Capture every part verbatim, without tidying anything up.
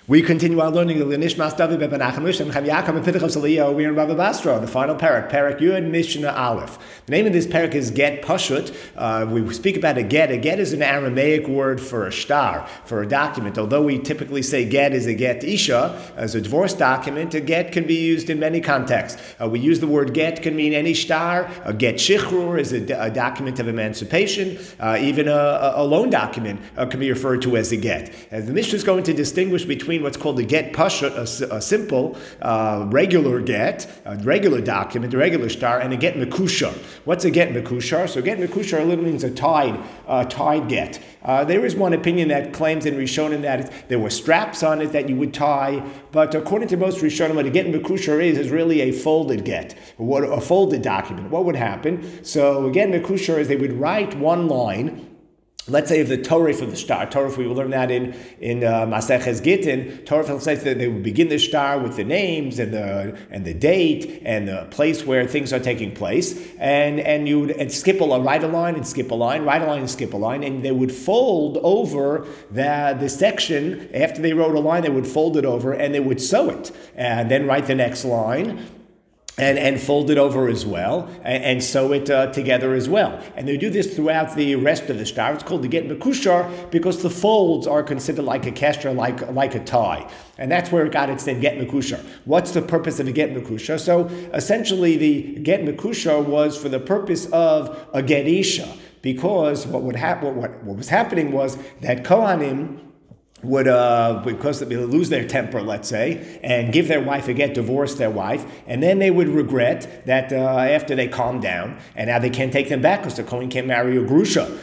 We continue our learning of the Nishmas David Ben Achamish and Chav Yaakov and Pinchas Eliyahu. We're in Rabbi Basra, the final parak, parak Yud Mishnah Aleph. The name of this parak is Get Pashut. Uh, we speak about a get. A get is an Aramaic word for a shtar, for a document. Although we typically say get is a get isha, as a divorce document, a get can be used in many contexts. Uh, we use the word get can mean any shtar. A get shichrur is a, a document of emancipation. Uh, even a, a loan document uh, can be referred to as a get. As the Mishnah is going to distinguish between what's called a get pashut, a, a simple, uh, regular get, a regular document, a regular shtar, and a get mekushar. What's a get mekushar? So get mekushar literally means a tied, uh, tied get. Uh, there is one opinion that claims in Rishonim that there were straps on it that you would tie, but according to most Rishonim, what a get mekushar is is really a folded get, what a folded document. What would happen? So again, mekushar is they would write one line. Let's say if the Torah for the shtar, Torah, we will learn that in in uh, Maseches Gittin. Torah says that they would begin the shtar with the names and the and the date and the place where things are taking place, and and you would and skip a line, write a line and skip a line, write a line and skip a line, and they would fold over the the section after they wrote a line. They would fold it over and they would sew it, and then write the next line. And, and fold it over as well, and, and sew it uh, together as well. And they do this throughout the rest of the shtar. It's called the get mekushar because the folds are considered like a kesher, like, like a tie. And that's where it got its name, get mekushar. What's the purpose of a get mekushar? So essentially the get mekushar was for the purpose of a get isha, because what would hap- what, what, what was happening was that Kohanim would, uh, because they lose their temper, let's say, and give their wife a get, divorce their wife, and then they would regret that uh, after they calm down, and now they can't take them back because the Kohen can't marry a grusha.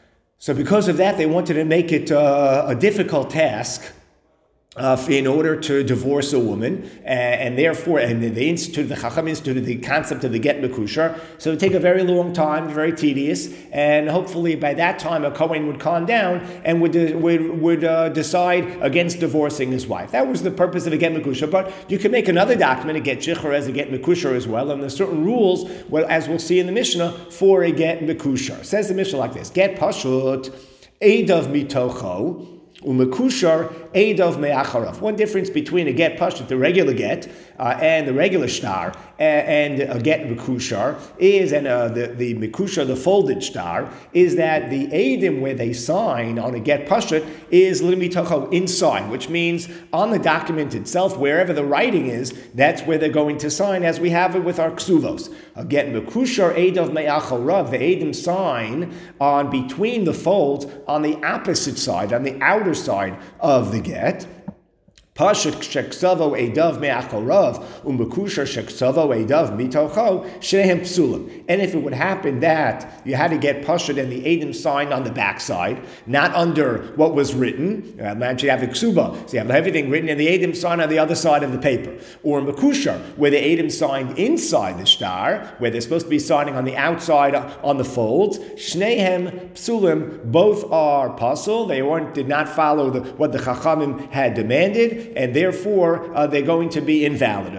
So because of that, they wanted to make it uh, a difficult task Uh, in order to divorce a woman, uh, and therefore, and they instituted, the Chacham instituted the concept of the get mekushar. So it would take a very long time, very tedious, and hopefully by that time a Kohen would calm down and would uh, would, would uh, decide against divorcing his wife. That was the purpose of a get mekushar. But you can make another document, a get shichur, as a get mekushar as well, and there's certain rules, well, as we'll see in the Mishnah, for a get mekushar. Says the Mishnah like this: Get pashut, eidav mitocho, umekushar eidov me'acharav. One difference between a get pashut, the regular get, uh, and the regular shtar, and, and a get mekushar is, and uh, the the mekushar, the folded shtar, is that the eidim where they sign on a get pashut is limitocho inside, which means on the document itself, wherever the writing is, that's where they're going to sign, as we have it with our ksuvos. A get mekushar eidov me'acharav, the eidim sign on between the folds on the opposite side, on the outer side of the get. Pashut sheksavo edav me'achorav umekushar sheksavo edav mitocho shenehem psulim. And if it would happen that you had to get pashut and the edim signed on the backside, not under what was written, uh, imagine you have a ksuba, so you have everything written and the edim signed on the other side of the paper, or mekushar where the edim signed inside the shtar, where they're supposed to be signing on the outside on the folds, shnehem psulim, both are pasul. They weren't did not follow the, what the Chachamim had demanded, and therefore uh, they're going to be invalid.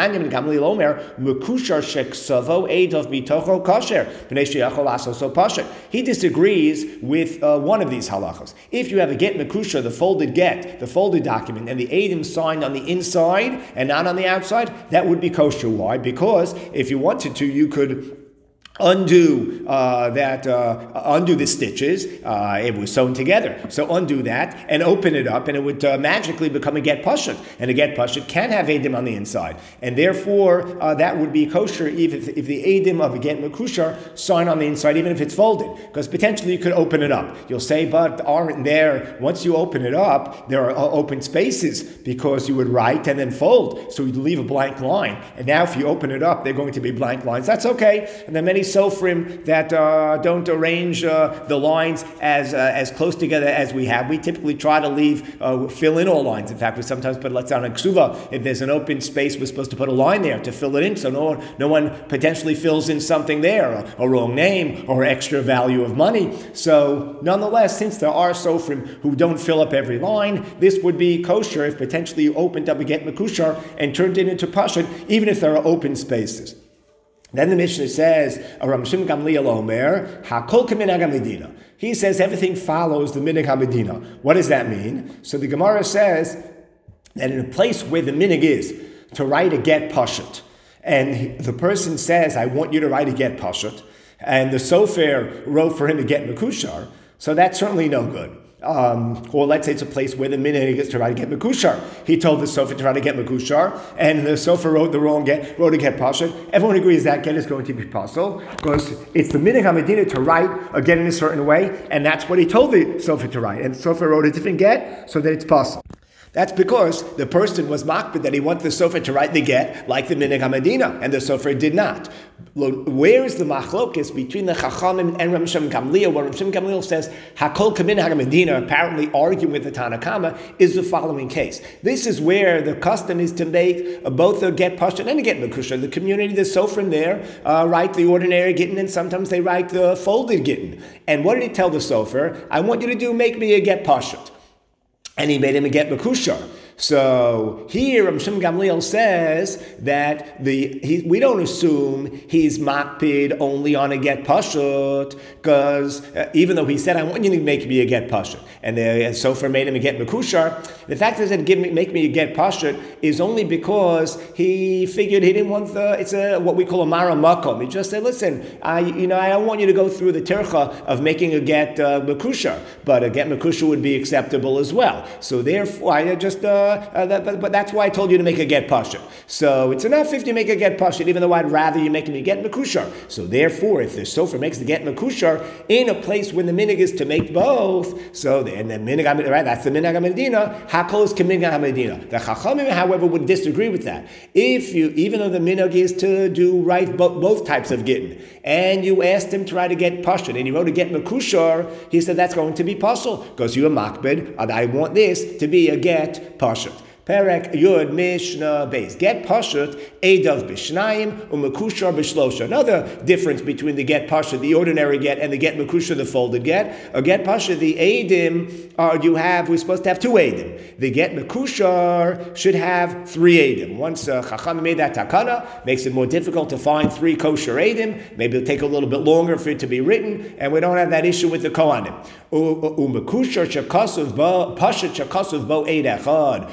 He disagrees with uh, one of these halachos. If you have a get mekushar, the folded get, the folded document, and the eidim signed on the inside and not on the outside, that would be kosher. Why? Because if you wanted to, you could undo uh, that, uh, undo the stitches. Uh, it was sewn together. So undo that and open it up, and it would uh, magically become a get pashut. And a get pashut can have edim on the inside, and therefore uh, that would be kosher even if, if the edim of a get mekushar sign on the inside, even if it's folded, because potentially you could open it up. You'll say, but aren't there? Once you open it up, there are uh, open spaces because you would write and then fold, so you'd leave a blank line. And now, if you open it up, they're going to be blank lines. That's okay. And then many sofrim that uh, don't arrange uh, the lines as uh, as close together as we have. We typically try to leave, uh, fill in all lines. In fact, we sometimes put, let's say on a ksuva, if there's an open space, we're supposed to put a line there to fill it in, so no one, no one potentially fills in something there, a, a wrong name or extra value of money. So nonetheless, since there are sofrim who don't fill up every line, this would be kosher if potentially you opened up a get mekushar and turned it into pashut, even if there are open spaces. Then the Mishnah says, Ram Shimon Gamliel Omer, Hakol Kaminag HaMedina. He says everything follows the Minhag HaMedina. What does that mean? So the Gemara says, that in a place where the minig is to write a get pashut, and the person says, I want you to write a get pashut, and the sofer wrote for him to get mekushar, so that's certainly no good. Um, or let's say it's a place where the minig is to try to get mekushar. He told the sofer to try to get mekushar, and the sofer wrote the wrong get, wrote a get pashut. Everyone agrees that get is going to be possible because it's the minig hamadina to write a get in a certain way, and that's what he told the sofer to write. And the sofer wrote a different get so that it's possible. That's because the person was makbid that he wanted the sofer to write the get like the minig hamadina, and the sofer did not. Where is the machlokes between the Chachamim and Rav Shimon Gamliel? What Rav Shimon Gamliel says, Hakol Kamin Hamadina, apparently arguing with the Tanakama, is the following case. This is where the custom is to make both a get pashut and a get mekushar. The community, the sofer there, uh, write the ordinary gittin, and sometimes they write the folded gittin. And what did he tell the sofer? I want you to do, make me a get pashut. And he made him a get mekushar. So here, Rav Shimon Gamliel says that the he, we don't assume he's makpid only on a get pashut, because uh, even though he said, I want you to make me a get pashut, and the sofer made him a get mekushar, the fact that he said, give me, make me a get pashut is only because he figured he didn't want the, it's a what we call a mara makom. He just said, listen, I you know I don't want you to go through the tircha of making a get uh, mekushar, but a get mekushar would be acceptable as well. So therefore, I just uh, Uh, that, but, but that's why I told you to make a get pashut. So it's enough if you make a get pashut, even though I'd rather you make me get mekushar. So therefore, if the sofer makes the get mekushar in a place where the minig is to make both, so then the minig, right? That's the minig hamedina. Hakol is kaminig hamedina. The chachamim, however, would disagree with that. If you, even though the minig is to do right both, both types of gittin, and you asked him to try to get pashut, and he wrote a get mekushar, he said that's going to be possible because you are makbid, and I want this to be a get pashut. Perek Yud Mishnah Beis. Get Pashut Eidav B'Shnayim U'Mekushar B'Shlosha. Another difference between the Get Pashut, the ordinary get, and the Get Mekushar, the folded get. A Get Pashut, the Eidim are you have. We're supposed to have two Eidim. The Get Mekushar should have three Eidim. Once uh, Chacham made that takana, makes it more difficult to find three kosher Eidim. Maybe it'll take a little bit longer for it to be written, and we don't have that issue with the Kohanim. U'Mekushar Shakasuv Bo Pashut Shakasuv Bo Eid Echad.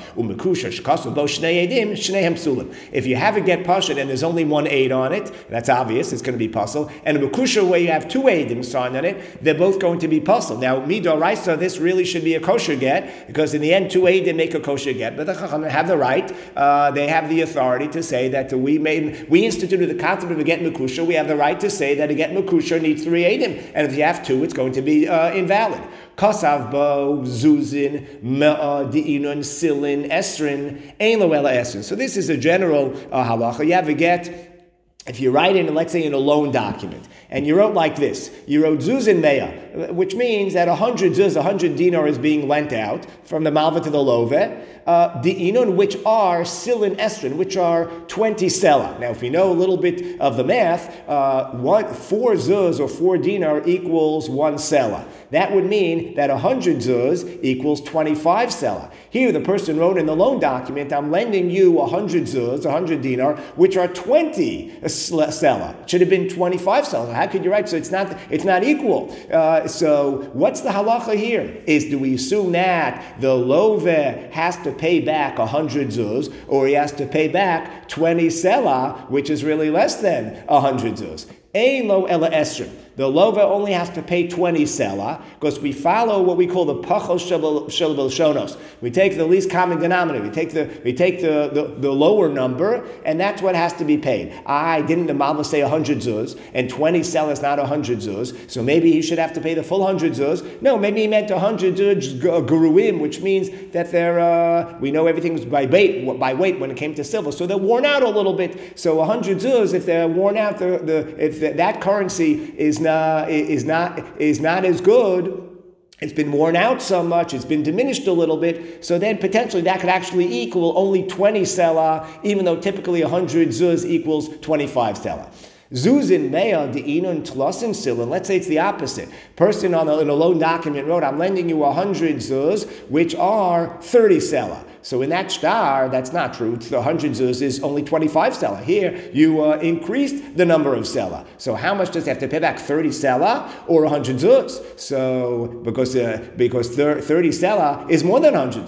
If you have a get pashut and there's only one aid on it, that's obvious, it's going to be puzzle. And a mekusha where you have two aidim signed on it, they're both going to be puzzle. Now, midoraisa, this really should be a kosher get, because in the end, two aidim make a kosher get. But the chachamim have the right, uh, they have the authority to say that we made, we instituted the concept of a get mekusha. We have the right to say that a get mekusha needs three aidim, and if you have two, it's going to be uh, invalid. Kasav bo zuzin me'a di'inun silin esrin ein lo ela esrin. So this is a general uh, halacha. You have a get. If you write in, let's say, in a loan document, and you wrote like this, you wrote zuzin meya, which means that a hundred zuz, a hundred dinar is being lent out from the malva to the love, uh, di'inun, which are silin esrin, which are twenty sela. Now, if you know a little bit of the math, uh, one, four zuz or four dinar equals one sela. That would mean that a hundred zuz equals twenty-five sela. Here, the person wrote in the loan document, I'm lending you a hundred zuz, a hundred dinar, which are twenty sela. It should have been twenty-five sela. How could you write? So it's not it's not equal. Uh, so what's the halacha here? Is do we assume that the love has to pay back a hundred zuz, or he has to pay back twenty sela, which is really less than a hundred zuz? Ein lo ela esrim. The lova only has to pay twenty sela, because we follow what we call the pachos shel belshonos. We take the least common denominator. We take the we take the, the, the lower number, and that's what has to be paid. I didn't the Malva say a hundred zuz, and twenty sela is not a hundred zuz, so maybe he should have to pay the full hundred zuz. No, maybe he meant a hundred zuz guruim, which means that they're uh, we know everything's by weight by weight when it came to silver, so they're worn out a little bit. So a hundred zuz, if they're worn out, the, the if the, that currency is not uh, is not is not as good. It's been worn out so much, it's been diminished a little bit, so then potentially that could actually equal only twenty sela, even though typically one hundred zuz equals twenty-five sela. Zuzin meya de'inun tlasin silin. Let's say it's the opposite. Person on a, in a loan document wrote, I'm lending you one hundred zuz, which are thirty sela. So in that star, that's not true. The one hundred zuz is only twenty-five sela. Here, you uh, increased the number of sela. So how much does he have to pay back? thirty sela or one hundred zuz? So, because uh, because thirty sela is more than one hundred zuz.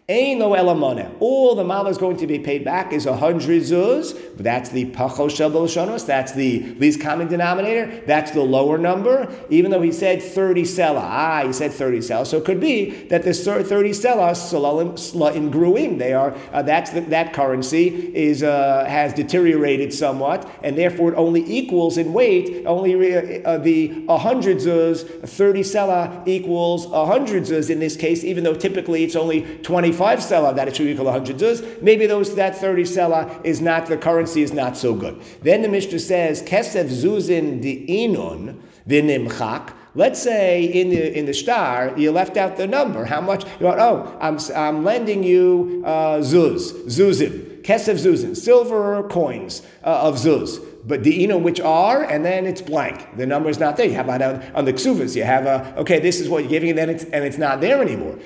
Ein lo elamone. All the mala is going to be paid back is a hundred zuz. That's the pachos shel b'lashonos. That's the least common denominator. That's the lower number. Even though he said thirty sela. Ah, he said thirty sela. So it could be that this thirty sela salalim slaim gruim. They are uh, that's the, that currency is uh, has deteriorated somewhat, and therefore it only equals in weight only re, uh, the a hundred zuz. Thirty sela equals a hundred zuz in this case, even though typically it's only twenty. Five sela that it should equal one hundred zuz. Maybe those that thirty sela is not, the currency is not so good. Then the Mishnah says kesef zuzin di inun v'nimchak. Let's say in the in the star you left out the number. How much? You want, oh, I'm I'm lending you uh, zuz zuzim kesef zuzin silver coins uh, of zuz. But the ino which are, and then it's blank. The number is not there. You have on, on the ksuvas, you have a, okay, this is what you're giving, and then it's, and it's not there anymore.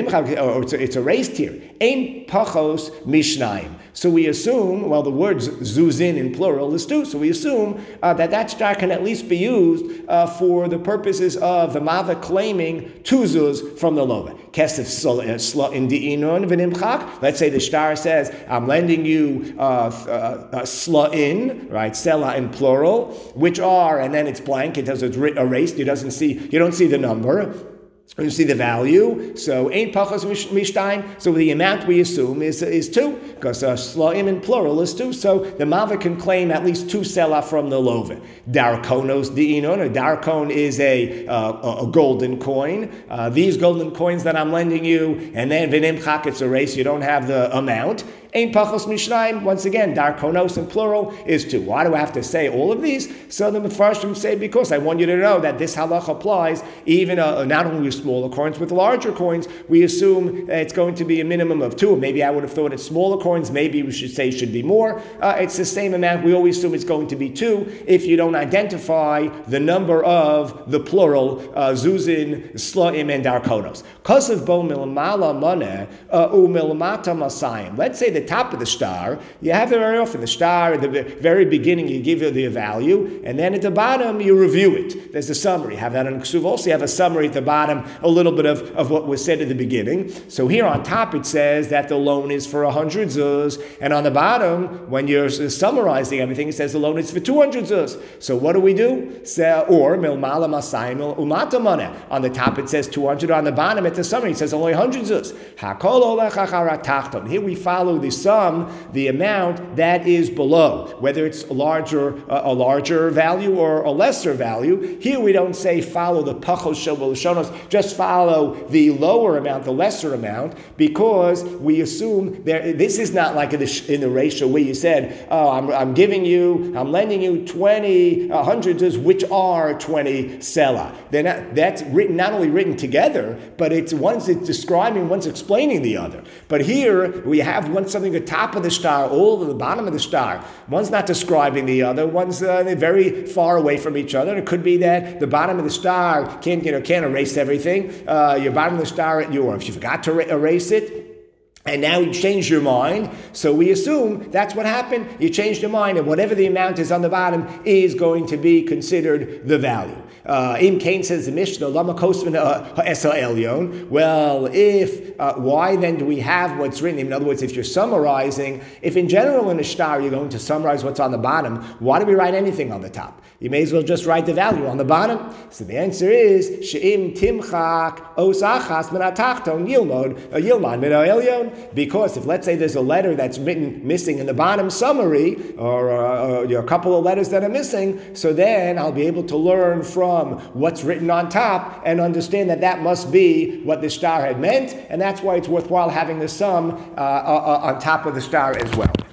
Or it's, it's erased here. Ein pachos mishnayim. So we assume, well, the word zuzin in plural is two, so we assume uh, that that star can at least be used uh, for the purposes of the mava claiming two zuz from the lova. Kesef sla in the inon v'nimchak. Let's say the star says, I'm lending you uh, uh, uh, sla in, right? In plural, which are, and then it's blank, it does it's erased, you doesn't see, you don't see the number, you see the value, so ain't pachos mishtayim, so the amount we assume is is two, because uh, slaim in plural is two, so the mava can claim at least two sela from the loven. Darkonos di'inon, a darkon is a, uh, a golden coin. Uh, these golden coins that I'm lending you, and then v'nimchak, it's erased, you don't have the amount. Ein pachos mishnayim. Once again, darkonos in plural is two. Why do I have to say all of these? So the Mefarshim say, because I want you to know that this halach applies even uh, not only with smaller coins, with larger coins. We assume it's going to be a minimum of two. Maybe I would have thought it's smaller coins. Maybe we should say it should be more. Uh, it's the same amount. We always assume it's going to be two if you don't identify the number of the plural uh, zuzin, slaim, and darkonos. Kosav bo milmala maneh u milmata masayim. Let's say the top of the star, you have it very often. The star at the very beginning, you give it the value, and then at the bottom, you review it. There's a summary. You have that on Ksuv. Also, you have a summary at the bottom, a little bit of, of what was said at the beginning. So here on top, it says that the loan is for one hundred zuz, and on the bottom, when you're summarizing everything, it says the loan is for two hundred zuz. So what do we do? So, or, milmala masayim umata maneh. On the top, it says two hundred. On the bottom, at the summary, it says only one hundred zuz. Hakol olech achar tachton. Here we follow the sum, the amount that is below, whether it's a larger, uh, a larger value or a lesser value. Here we don't say follow the pachos shel b'lashonos, just follow the lower amount, the lesser amount, because we assume there. This is not like in the, in the ratio where you said, oh, I'm, I'm giving you, I'm lending you twenty uh, hundreds, which are twenty sela. They're not, that's written, not only written together, but it's one's it's describing, one's explaining the other. But here we have one something at the top of the star, all at the bottom of the star. One's not describing the other. One's uh, very far away from each other. It could be that the bottom of the star can't, you know, can't erase everything. Uh, your bottom of the star, your if you forgot to erase it, and now you changed your mind, so we assume that's what happened. You changed your mind, and whatever the amount is on the bottom is going to be considered the value. Uh, Im Kain says the Mishnah, Lama Kosman Esa Elyon. Well, if, uh, why then do we have what's written? In other words, if you're summarizing, if in general in a star you're going to summarize what's on the bottom, why do we write anything on the top? You may as well just write the value on the bottom. So the answer is, She'im Timchak Osachas Menatachton Yilmod Yilman Mino Elyon. Because if, let's say, there's a letter that's written missing in the bottom summary, or, uh, or a couple of letters that are missing, so then I'll be able to learn from what's written on top and understand that that must be what the star had meant, and that's why it's worthwhile having the sum uh, uh, on top of the star as well.